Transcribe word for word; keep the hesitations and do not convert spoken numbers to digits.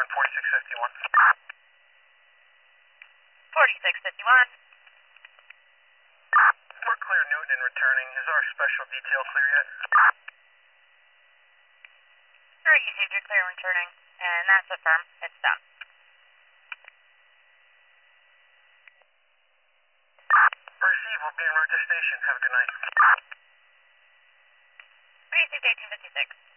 on forty-six fifty-one. forty-six fifty-one. We're clear Newton and returning. Is our special detail clear yet? Sure, you received your clear returning, and that's a firm. It's done. Receive, we'll be en route to station. Have a good night. Received eighteen fifty-six.